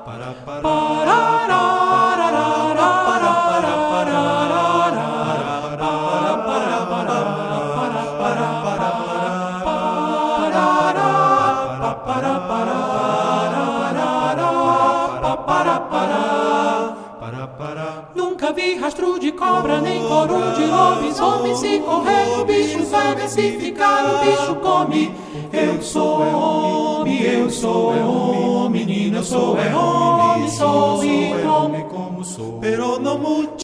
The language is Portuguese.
Nunca vi rastro de cobra, nem coro de lobisomem. Se correr o bicho pega, se ficar o bicho come. Eu sou homem, eu sou homem, menina, eu sou homem, sou e como sou. Pero no mucho.